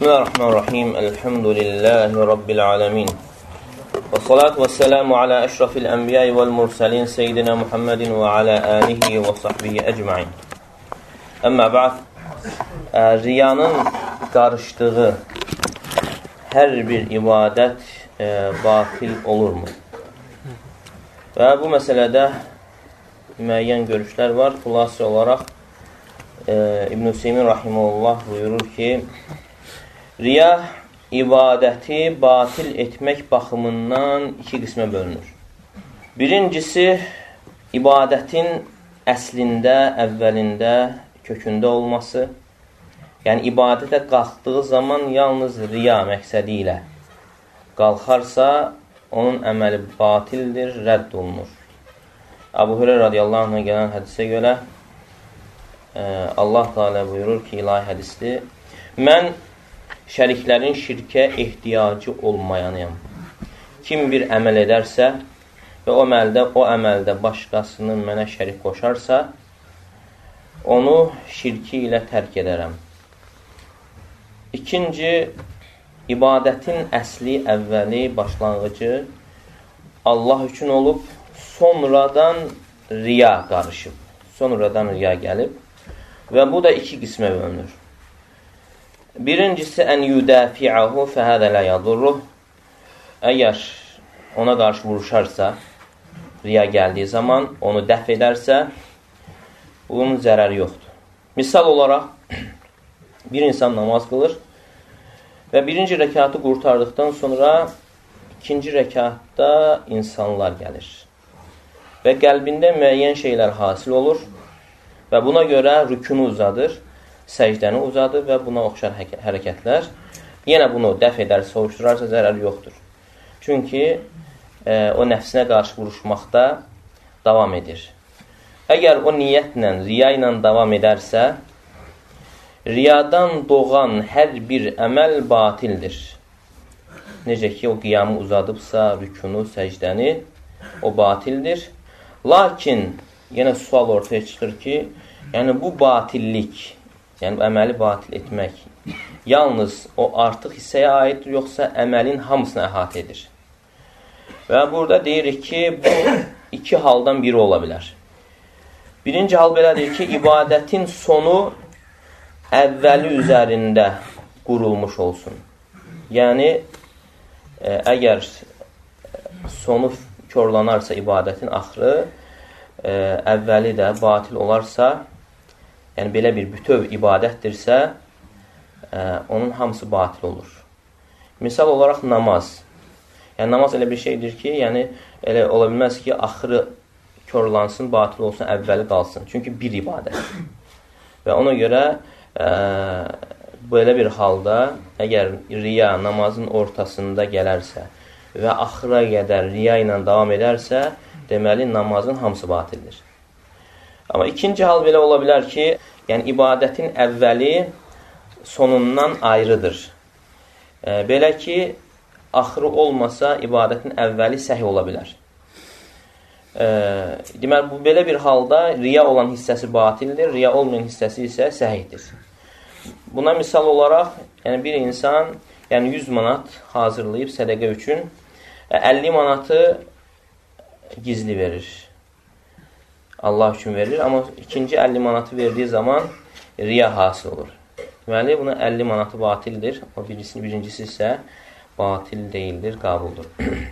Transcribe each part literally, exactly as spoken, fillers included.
Bismillahirrahmanirrahim. Elhamdülillahi Rabbil alemin. Və salatu və selamu alə əşrafil ənbiyayı vəl mursalin seyyidina Muhammedin və alə alihi və sahbihi əcmain. Əmmə ba'd, riyanın qarışdığı hər bir ibadət e, batil olurmu? Və bu məsələdə müəyyən görüşlər var. Xülasə olaraq e, İbn-i Hüseymin rahimehullah buyurur ki, riya ibadəti batil etmək baxımından iki qismə bölünür. Birincisi, ibadətin əslində, əvvəlində, kökündə olması. Yəni, ibadətə qalxdığı zaman yalnız riya məqsədi ilə qalxarsa, onun əməli batildir, rədd olunur. Əbu Hüreyrə radiyallahu anh'a gələn hədisə görə Allah Teala buyurur ki, ilahi hədisdir, mən şəriklərin şirkə ehtiyacı olmayanıyam. Kim bir əməl edərsə və o əməldə, o əməldə başqasının mənə şərik qoşarsa, onu şirki ilə tərk edərəm. İkinci, ibadətin əsli, əvvəli, başlanğıcı Allah üçün olub, sonradan riya qarışıb, sonradan riya gəlib və bu da iki qismə bölünür. Birincisi, ən yudafi'ahu fəhədə lə yadurruh. Əgər ona qarşı vuruşarsa, riya gəldiyi zaman onu dəf edərsə, bunun zərəri yoxdur. Misal olaraq, bir insan namaz qılır və birinci rəkatı qurtardıqdan sonra ikinci rəkatda insanlar gəlir. Və qəlbində müəyyən şeylər hasil olur və buna görə rükunu uzadır, səcdəni uzadır və buna oxşar hərəkətlər. Yenə bunu dəf edər, soğuşdurarsa zərəri yoxdur. Çünki e, o nəfsinə qarşı vuruşmaqda davam edir. Əgər o niyyətlə, riya ilə davam edərsə, riyadan doğan hər bir əməl batildir. Necə ki, o qiyamı uzadıbsa, rükunu, səcdəni, o batildir. Lakin, yenə sual ortaya çıxır ki, yəni bu batillik, yəni əməli batil etmək, yalnız o artıq hissəyə aiddir, yoxsa əməlin hamısını əhatə edir. Və burada deyirik ki, bu iki haldan biri ola bilər. Birinci hal belədir ki, ibadətin sonu əvvəli üzərində qurulmuş olsun. Yəni, e, əgər sonu körlanarsa ibadətin axırı, e, əvvəli də batil olarsa, yəni belə bir bütöv ibadətdirsə, ə, onun hamısı batil olur. Misal olaraq namaz. Yəni namaz elə bir şeydir ki, yəni elə ola bilməz ki, axırı körlansın, batil olsun, əvvəli qalsın. Çünki bir ibadətdir. Və ona görə ə, belə bir halda, əgər riya namazın ortasında gələrsə və axıra qədər riya ilə davam edərsə, deməli namazın hamısı batildir. Amma ikinci hal belə ola bilər ki, yəni ibadətin əvvəli sonundan ayrıdır. E, belə ki, axırı olmasa ibadətin əvvəli səhi ola bilər. E, deməli, bu belə bir halda riya olan hissəsi batildir, riya olmayan hissəsi isə səhihdir. Buna misal olaraq, yəni bir insan yəni yüz manat hazırlayıb sədəqə üçün əlli manatı gizli verir. Allah üçün verilir, amma ikinci əlli manatı verdiyi zaman riya hasil olur. Deməli, buna əlli manatı batildir. O birincisi, birincisi isə batil deyildir, qabuldur.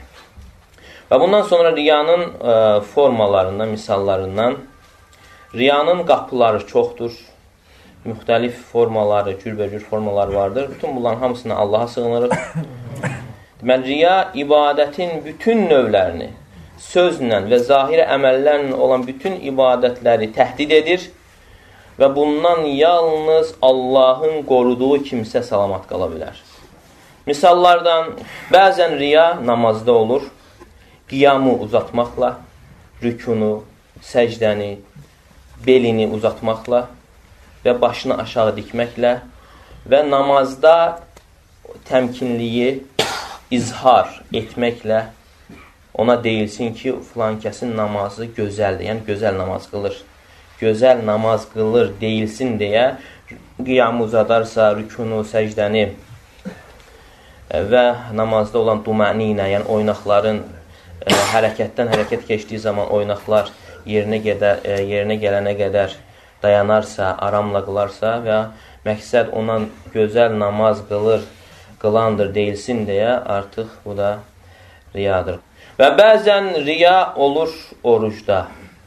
Və bundan sonra riyanın e, formalarından, misallarından, riyanın qapıları çoxdur. Müxtəlif formaları, cürbəcür formaları vardır. Bütün bunların hamısına Allaha sığınırıq. Deməli, riya ibadətin bütün növlərini, sözlə və zahiri əməllərlə olan bütün ibadətləri təhdid edir və bundan yalnız Allahın qoruduğu kimsə salamat qala bilər. Misallardan, bəzən riya namazda olur, qiyamı uzatmaqla, rükunu, səcdəni, belini uzatmaqla və başını aşağı dikməklə və namazda təmkinliyi izhar etməklə ona deyilsin ki, filan kəsin namazı gözəldir, yəni gözəl namaz qılır. Gözəl namaz qılır deyilsin deyə qiyamı uzadarsa, rükunu, səcdəni və namazda olan duməninə, yəni oynaqların ə, hərəkətdən hərəkət keçdiyi zaman oynaqlar yerinə, gedər, ə, yerinə gələnə qədər dayanarsa, aramla qılarsa və məqsəd ona gözəl namaz qılır, qılandır deyilsin deyə artıq bu da riyadır. Və bəzən riya olur orucda.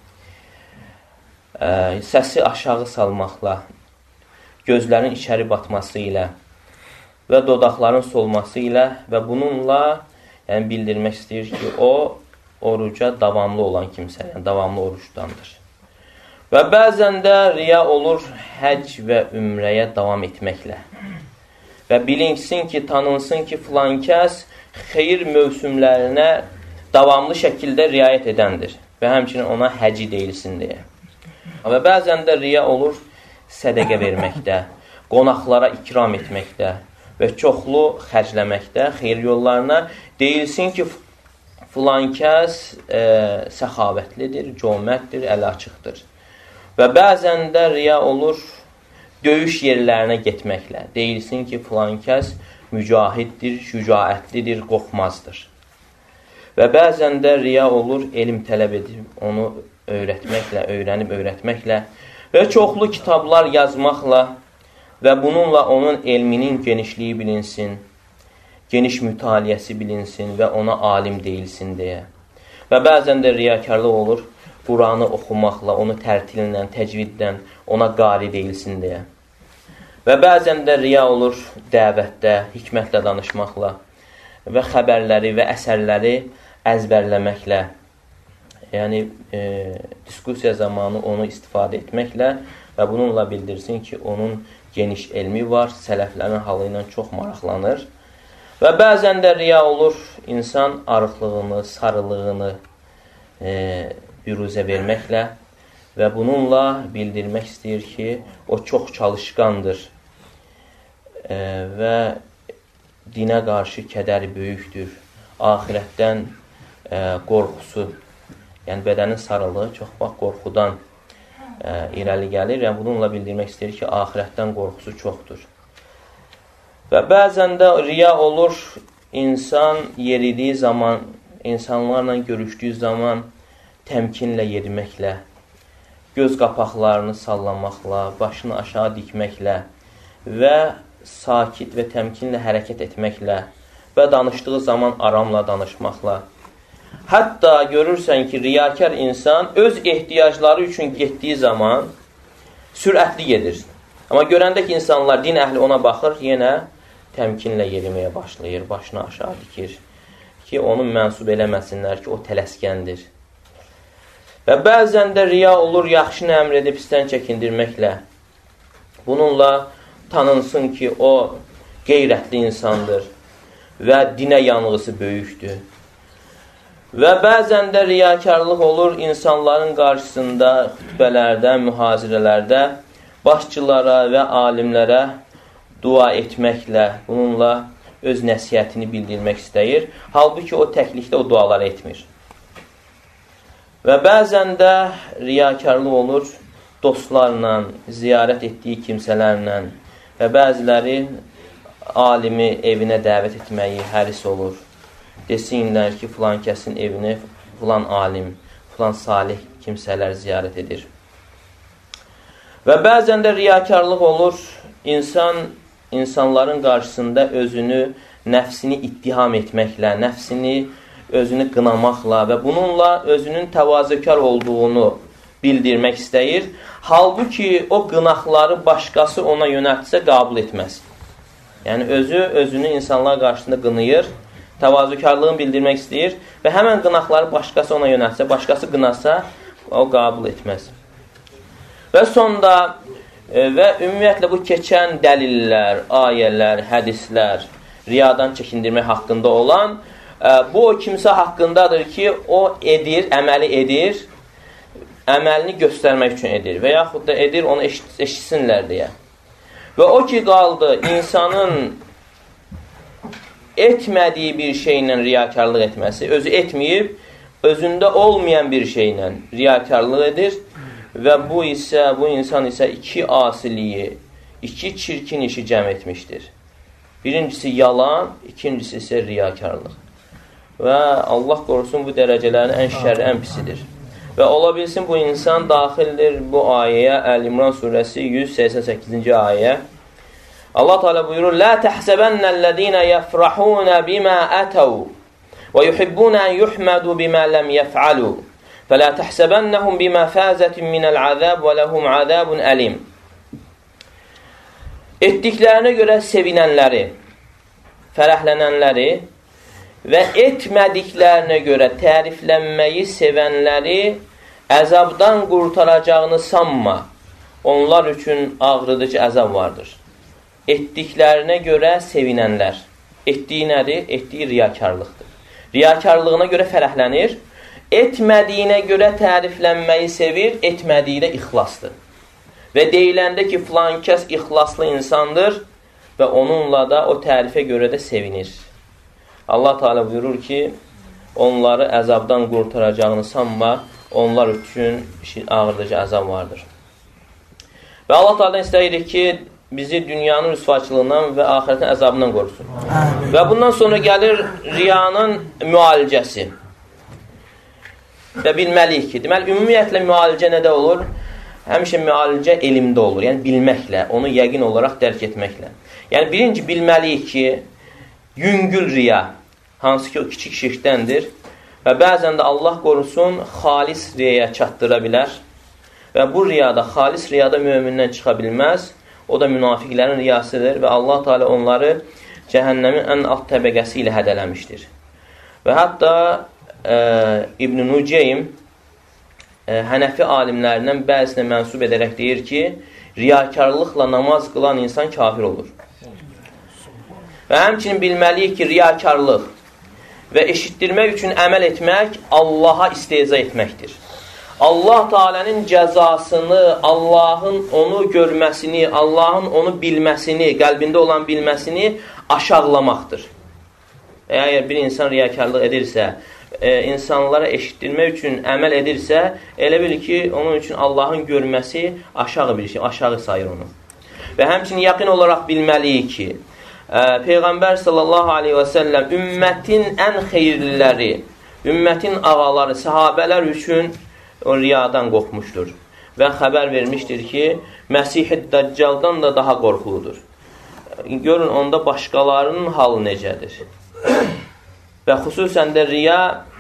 Ə, səsi aşağı salmaqla, gözlərin içəri batması ilə və dodaqların solması ilə və bununla yəni, bildirmək istəyir ki, o oruca davamlı olan kimsə, yəni davamlı orucdandır. Və bəzən də riya olur həcc və ümrəyə davam etməklə. Və bilinsin ki, tanınsın ki, filan kəs xeyir mövsümlərinə davamlı şəkildə riayət edəndir və həmçinin ona həci deyilsin deyə. Və bəzən də riya olur sədəqə verməkdə, qonaqlara ikram etməkdə və çoxlu xərcləməkdə, xeyir yollarına deyilsin ki, filan kəs e, səxavətlidir, cömərtdir, əli açıqdır. Və bəzən də riya olur döyüş yerlərinə getməklə. Deyilsin ki, filan kəs mücahiddir, şücaətlidir, qorxmazdır. Və bəzən də riya olur elm tələb edib, onu öyrətməklə, öyrənib öyrətməklə və çoxlu kitablar yazmaqla və bununla onun elminin genişliyi bilinsin, geniş mütaliəsi bilinsin və ona alim deyilsin deyə. Və bəzən də riyakarlıq olur Quranı oxumaqla, onu tərtillə, təcvidlə ona qari deyilsin deyə. Və bəzən də riya olur dəvətdə, hikmətlə danışmaqla və xəbərləri və əsərləri əzbərləməklə, yəni e, diskusiya zamanı onu istifadə etməklə və bununla bildirsin ki, onun geniş elmi var, sələflərin halı ilə çox maraqlanır. Və bəzən də riya olur insan arıqlığını, sarılığını e, büruzə verməklə və bununla bildirmək istəyir ki, o çox çalışqandır e, və dinə qarşı kədəri böyükdür, axirətdən e, qorxusu, yəni bədənin sarılığı çox vaxt qorxudan e, irəli gəlir və bununla bildirmək istəyir ki, axirətdən qorxusu çoxdur. Və bəzən də riya olur insan yeridiyi zaman, insanlarla görüşdüyü zaman təmkinlə yeriməklə, göz qapaqlarını sallamaqla, başını aşağı dikməklə və sakit və təmkinlə hərəkət etməklə və danışdığı zaman aramla danışmaqla. Hətta görürsən ki, riyakar insan öz ehtiyacları üçün getdiyi zaman sürətli gedir. Amma görəndə ki, insanlar, din əhli ona baxır, yenə təmkinlə yeriməyə başlayır, başını aşağı dikir ki, onu mənsub eləməsinlər ki, o tələskəndir. Və bəzən də riya olur yaxşını əmr edib pisdən çəkindirməklə. Bununla tanınsın ki, o qeyrətli insandır və dinə yanğısı böyükdür. Və bəzən də riyakarlıq olur insanların qarşısında, xütbələrdə, mühazirələrdə başçılara və alimlərə dua etməklə, bununla öz nəsihətini bildirmək istəyir. Halbuki o təklikdə o duaları etmir. Və bəzən də riyakarlıq olur dostlarla, ziyarət etdiyi kimsələrlə və bəziləri alimi evinə dəvət etməyi həris olur. Desinlər ki, filan kəsin evini filan alim, filan salih kimsələr ziyarət edir. Və bəzən də riyakarlıq olur insan insanların qarşısında özünü, nəfsini ittiham etməklə, nəfsini, özünü qınamaqla və bununla özünün təvazökar olduğunu bildirmək istəyir. Halbuki o qınaqları başqası ona yönəltsə qəbul etməz. Yəni özü, özünü insanlar qarşısında qınayır, təvazökarlığını bildirmək istəyir və həmən qınaqları başqası ona yönəltsə, başqası qınasa, o qəbul etməz. Və sonda və ümumiyyətlə bu keçən dəlillər, ayələr, hədislər, riyadan çəkindirmək haqqında olan, bu o kimsə haqqındadır ki, o edir, əməli edir, əməlini göstərmək üçün edir və yaxud da edir, onu eşitsinlər deyə. Və o ki, qaldı insanın etmədiyi bir şeylə riyakarlıq etməsi, özü etməyib, özündə olmayan bir şeylə riyakarlıq edir və bu isə, bu insan isə iki asiliyi, iki çirkin işi cəm etmişdir. Birincisi yalan, ikincisi isə riyakarlıq. Və Allah qorusun bu dərəcələrin ən şərri, ən pisidir. Və ola bilsin bu insan daxildir bu ayəyə, Əl-İmran surəsi yüz səksən səkkizinci ayə. Allah Teala buyurur: "La tahsabannallazina yafrahuna bima ataw və yuhibbuna an yuhmadu bima lam yef'alu. Fela tahsabannahum bima fazatin minal azab və lahum azabun alim." Etdiklərinə görə sevinənləri, fərəhlənənləri və etmədiklərinə görə təriflənməyi sevənləri əzabdan qurtaracağını sanma. Onlar üçün ağrıdıcı əzab vardır. Etdiklərinə görə sevinənlər. Etdiyi nədir? Etdiyi riyakarlıqdır. Riyakarlığına görə fərəhlənir. Etmədiyinə görə təriflənməyi sevir. Etmədiyi də ixlasdır. Və deyiləndə ki, filan kəs ixlaslı insandır və onunla da o tərifə görə də sevinir. Allah Teala buyurur ki, onları əzabdan qurtaracağını sanma, onlar üçün ağırdıcı əzab vardır. Və Allah Teala'dan istəyirik ki, bizi dünyanın rüsvaçılığından və axirətin əzabından qorusun. Amin. Və bundan sonra gəlir riyanın müalicəsi. Və bilməliyik ki, deməli, ümumiyyətlə müalicə nədə olur? Həmişə müalicə elmdə olur, yəni bilməklə, onu yəqin olaraq dərk etməklə. Yəni birinci bilməliyik ki, yüngül riya, hansı ki o kiçik şirkdəndir və bəzən də Allah qorusun xalis riyaya çatdıra bilər və bu riyada, xalis riyada mömindən çıxa bilməz, o da münafiqlərin riyasıdır və Allah Teala onları cəhənnəmin ən alt təbəqəsi ilə hədələmişdir. Və hətta e, İbn-i Nuceym e, Hənəfi alimlərindən bəzisinə mənsub edərək deyir ki, riyakarlıqla namaz qılan insan kafir olur. Və həmçinin bilməliyik ki, riyakarlıq və eşitdirmək üçün əməl etmək Allaha istehza etməkdir. Allah Teala'nın cəzasını, Allahın onu görməsini, Allahın onu bilməsini, qəlbində olan bilməsini aşağılamaqdır. Əgər bir insan riyakarlıq edirsə, e, insanlara eşitdirmək üçün əməl edirsə, elə bil ki, onun üçün Allahın görməsi aşağı bir şey, aşağı sayır onu. Və həmçinin yaqin olaraq bilməliyik ki, e, Peyğəmbər sallallahu aleyhi və səlləm ümmətin ən xeyirliləri, ümmətin ağaları, sahabələr üçün o riyadan qorxmuşdur. Və xəbər vermişdir ki, Məsih-i Dəccaldan da daha qorxuludur. Görün, onda başqalarının halı necədir. Və xüsusən də riya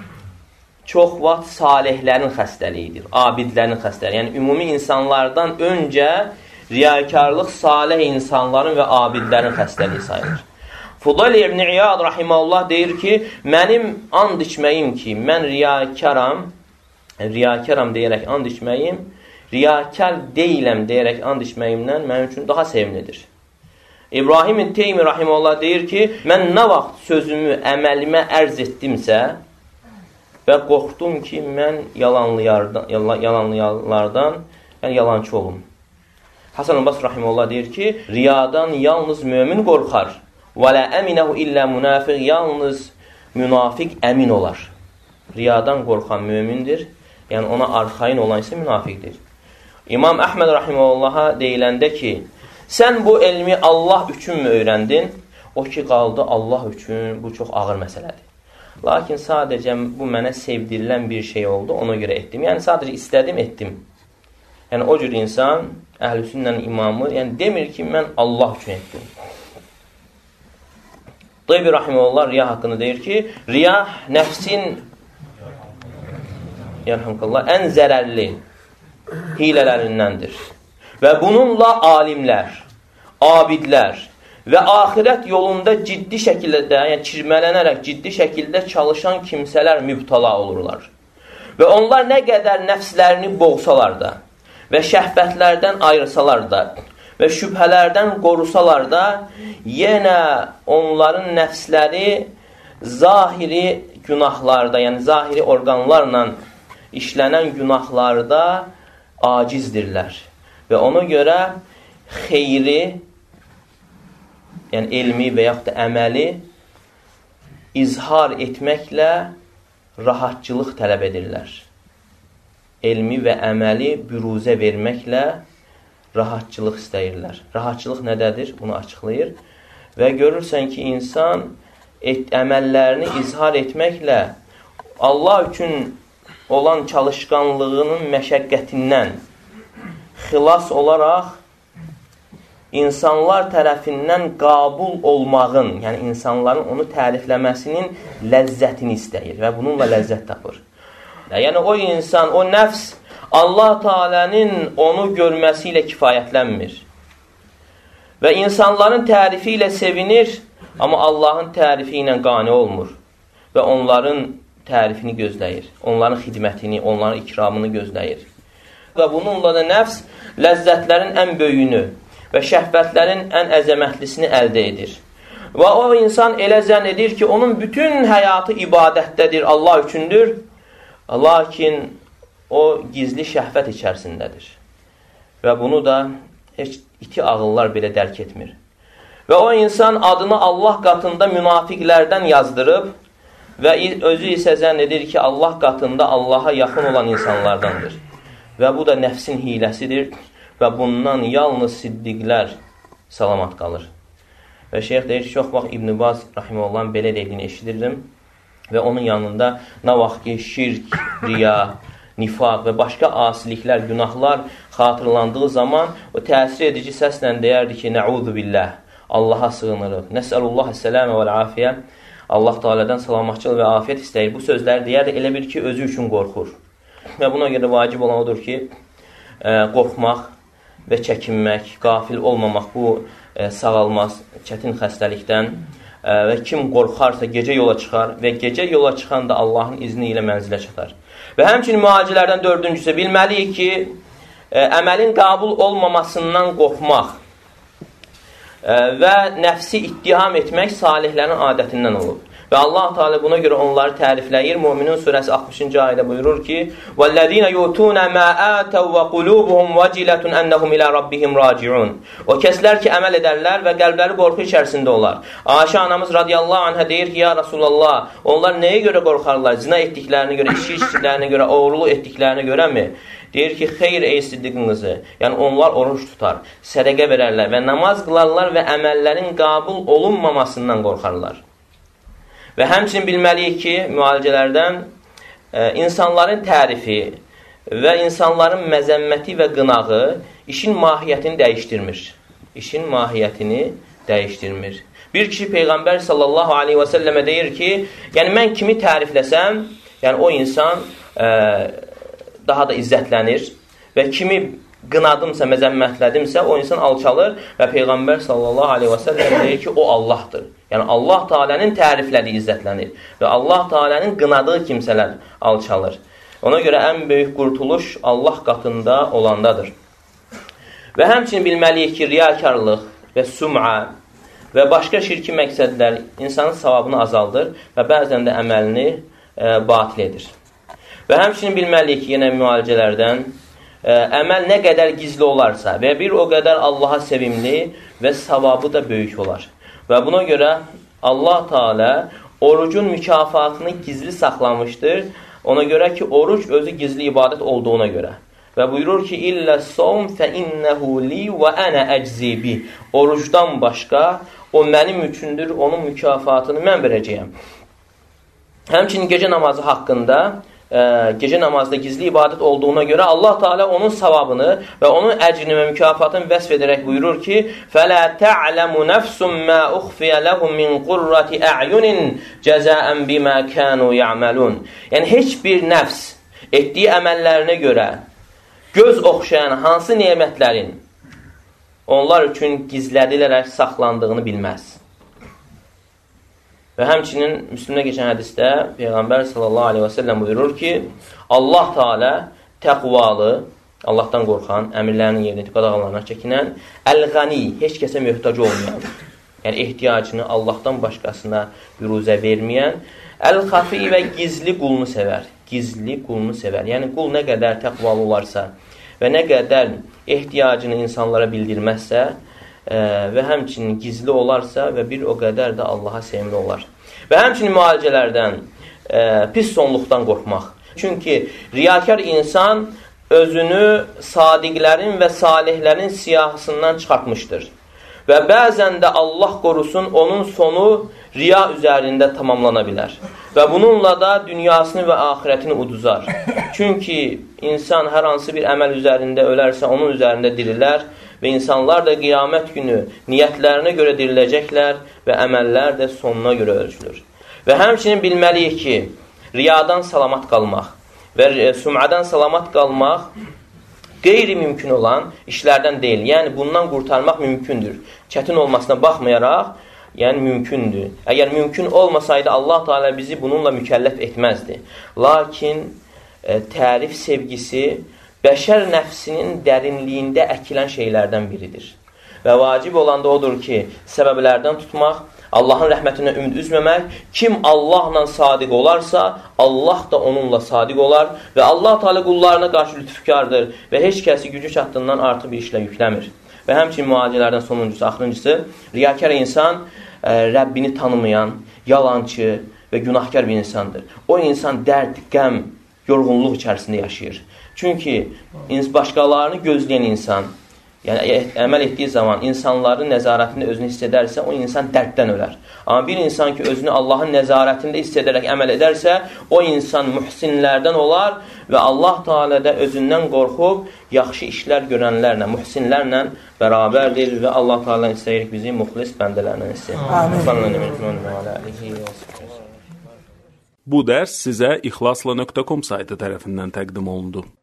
çox vaxt salihlərin xəstəliyidir, abidlərin xəstəliyi. Yəni, ümumi insanlardan öncə riyakarlıq salih insanların və abidlərin xəstəliyi sayılır. Fudayl ibn İyad rahimehullah deyir ki, mənim and içməyim ki, mən riyakaram, riyakaram deyərək and içməyim, riyakar deyiləm deyərək and içməyimdən mənim üçün daha sevimlidir. İbrahim Teymi rahimehullah deyir ki, mən nə vaxt sözümü, əməlimə ərz etdimsə və qorxdum ki, mən yalanlılardan, yalanlılardan yəni yalancı olum. Hasan el-Basri rahimehullah deyir ki, riyadan yalnız mömin qorxar. Və la əminəhu illə münafiq, yalnız münafiq əmin olar. Riyadan qorxan mömindir. Yəni ona arxain olan isə münafiqdir. İmam Əhməd rahimehullaha deyiləndə ki, sən bu elmi Allah üçünmü öyrəndin? O ki, qaldı Allah üçün, bu çox ağır məsələdir. Lakin sadəcə bu mənə sevdirilən bir şey oldu, ona görə etdim. Yəni sadəcə istədim, etdim. Yəni o cür insan, əhl-i sünnənin imamı, yəni demir ki, mən Allah üçün etdim. Tıbi rahimehullah riya haqqında deyir ki, riya nəfsin ən zərərli hilələrindəndir. Və bununla alimlər, abidlər və axirət yolunda ciddi şəkildə, yəni çirmələnərək ciddi şəkildə çalışan kimsələr mübtala olurlar. Və onlar nə qədər nəfslərini boğsalar da və şəhvətlərdən ayrısalar da və şübhələrdən qorusalar da, yenə onların nəfsləri zahiri günahlarda, yəni zahiri orqanlarla işlənən günahlarda acizdirlər. Və ona görə xeyri, yəni elmi və yaxud da əməli izhar etməklə rahatçılıq tələb edirlər. Elmi və əməli büruzə verməklə rahatçılıq istəyirlər. Rahatçılıq nədədir? Bunu açıqlayır. Və görürsən ki, insan et, əməllərini izhar etməklə Allah üçün olan çalışqanlığının məşəqqətindən xilas olaraq insanlar tərəfindən qabul olmağın, yəni insanların onu tərifləməsinin ləzzətini istəyir və bununla ləzzət tapır. Yəni o insan, o nəfs Allah Teala'nın onu görməsi ilə kifayətlənmir. Və insanların tərifi ilə sevinir, amma Allahın tərifi ilə qane olmur. Və onların tərifini gözləyir. Onların xidmətini, onların ikramını gözləyir. Və bununla da nəfs ləzzətlərin ən böyüyünü və şəhvətlərin ən əzəmətlisini əldə edir. Və o insan elə zənn edir ki, onun bütün həyatı ibadətdədir, Allah üçündür. Lakin o gizli şəhvət içərisindədir. Və bunu da heç iti ağıllar belə dərk etmir. Və o insan adını Allah qatında münafiqlərdən yazdırıb və özü isə zənn edir ki, Allah qatında Allaha yaxın olan insanlardandır. Və bu da nəfsin hiləsidir və bundan yalnız siddiqlər salamat qalır. Və şeyx deyir ki, çox vaxt İbn Baz rahimehullahın belə dediyini eşidirdim və onun yanında nə vaxt ki, şirk, riya, nifaq və başqa asiliklər, günahlar xatırlandığı zaman o təsir edici səslə deyərdi ki, nə'udhu billah, Allaha sığınırıq, nəsəlullah əsələmə vəl-afiyyə, Allah Teala'dan salamatçılıq və afiyyət istəyir. Bu sözləri deyərdi, elə bir ki, özü üçün qorxur. Və buna görə vacib olan odur ki, qorxmaq və çəkinmək, qafil olmamaq bu sağalmaz çətin xəstəlikdən və kim qorxarsa gecə yola çıxar və gecə yola çıxan da Allahın izni ilə mənzilə çatar. Və həmçinin müalicələrdən dördüncüsü bilməliyik ki, əməlin qəbul olmamasından qorxmaq və nəfsi ittiham etmək salihlərin adətindən olub. Və Allah Teala buna görə onları tərifləyir. Möminin surəsi altmışıncı ayədə buyurur ki: "Vəllezîne yutûne mâ âtev və qulûbuhum veciletun ennehum ilâ rabbihim râci'ûn." O kəslər ki, əməl edərlər və qəlbləri qorxu içərisində olar. Ayşə anamız radiyallahu anhə deyir ki, ya Rasulullah, onlar nəyə görə qorxarlar? Zina etdiklərinə görə, içki içdiklərinə görə, oğurluq etdiklərinə görəmi? Deyir ki, xeyr ey siddiqin qızı. Yəni onlar oruç tutar, sədəqə verərlər və namaz qılarlar və əməllərin qəbul olunmamasından qorxarlar. Və həmçinin bilməliyik ki, müalicələrdən e, insanların tərifi və insanların məzəmməti və qınağı işin mahiyyətini dəyişdirmir. İşin mahiyyətini dəyişdirmir. Bir kişi Peyğəmbər sallallahu aleyhi və səlləmə deyir ki, yəni mən kimi tərifləsəm, yəni o insan e, daha da izzətlənir və kimi qınadımsa, məzəmmətlədimsə, o insan alçalır və Peyğəmbər sallallahu aleyhi və səlləm deyir ki, o Allahdır. Yəni, Allah Teala'nın təriflədiyi izzətlənir və Allah Teala'nın qınadığı kimsələr alçalır. Ona görə ən böyük qurtuluş Allah qatında olandadır. Və həmçinin bilməliyik ki, riyakarlıq və sum'a və başqa şirki məqsədlər insanın savabını azaldır və bəzən də əməlini e, batil edir. Və həmçinin bilməliyik ki, yenə müalicələrdən ə, əməl nə qədər gizli olarsa və bir o qədər Allaha sevimli və savabı da böyük olar. Və buna görə Allah Teala orucun mükafatını gizli saxlamışdır. Ona görə ki, oruc özü gizli ibadət olduğuna görə. Və buyurur ki, illə sawm fə innəhu li və ənə əczi bi. Orucdan başqa o mənim üçündür, onun mükafatını mən verəcəyəm. Həmçinin gecə namazı haqqında gecə namazda gizli ibadət olduğuna görə Allah Teala onun savabını və onun əcrini və mükafatını vəsf edərək buyurur ki: "Fələ ta'lamu nefsun ma ukhfiya lahum min qurrati a'yunin cəzaən bima kanu ya'malun." Yəni heç bir nəfs etdiyi əməllərinə görə göz oxşayan hansı nemətlərin onlar üçün gizlədilərək saxlandığını bilməz. Və həmçinin Müslimdə keçən hədisdə Peyğəmbər sallallahu aleyhi və səlləm buyurur ki, Allah Teala təqvalı, Allahdan qorxan, əmirlərinin yerinə, qadağalarına çəkinən, əl-qani, heç kəsə möhtac olmayan, yəni ehtiyacını Allahdan başqasına büruzə verməyən, əl-xafi və gizli qulunu sevər. Gizli qulunu sevər. Yəni qul nə qədər təqvalı olarsa və nə qədər ehtiyacını insanlara bildirməzsə, və həmçinin gizli olarsa və bir o qədər də Allaha sevimli olar. Və həmçinin müalicələrdən e, pis sonluqdan qorxmaq. Çünki riyakar insan özünü sadiqlərin və salihlərin siyahısından çıxartmışdır. Və bəzən də Allah qorusun, onun sonu riya üzərində tamamlana bilər. Və bununla da dünyasını və axirətini uduzar. Çünki insan hər hansı bir əməl üzərində ölərsə, onun üzərində dirilər və insanlar da qiyamət günü niyyətlərinə görə diriləcəklər və əməllər də sonuna görə ölçülür. Və həmçinin bilməliyik ki, riyadan salamat qalmaq və sum'adan salamat qalmaq qeyri-mümkün olan işlərdən deyil. Yəni, bundan qurtarmaq mümkündür. Çətin olmasına baxmayaraq, yəni mümkündür. Əgər mümkün olmasaydı, Allah Teala bizi bununla mükəlləf etməzdi. Lakin e, tərif sevgisi bəşər nəfsinin dərinliyində əkilən şeylərdən biridir. Və vacib olan da odur ki, səbəblərdən tutmaq, Allahın rəhmətinə ümid üzməmək, kim Allahla sadiq olarsa, Allah da onunla sadiq olar və Allah Teala qullarına qarşı lütfkardır və heç kəsi gücü çatdığından artıq bir işlə yükləmir. Və həmçinin müalicələrdən sonuncusu, axırıncısı, riyakar insan ə, Rəbbini tanımayan, yalancı və günahkar bir insandır. O insan dərd, qəm, yorğunluq içərisində yaşayır. Çünki başqalarını gözləyən insan, yəni əməl etdiyi zaman insanların nəzarətində özünü hiss edərsə, o insan dərddən ölər. Amma bir insan ki, özünü Allahın nəzarətində hiss edərək əməl edərsə, o insan mühsinlərdən olar və Allah Teala da özündən qorxub, yaxşı işlər görənlərlə, mühsinlərlə bərabərdir və Allah Teala istəyir bizi muxlis bəndələrlə istəyir. Bu dərs sizə ixlasla nöqtə com saytı tərəfindən təqdim olundu.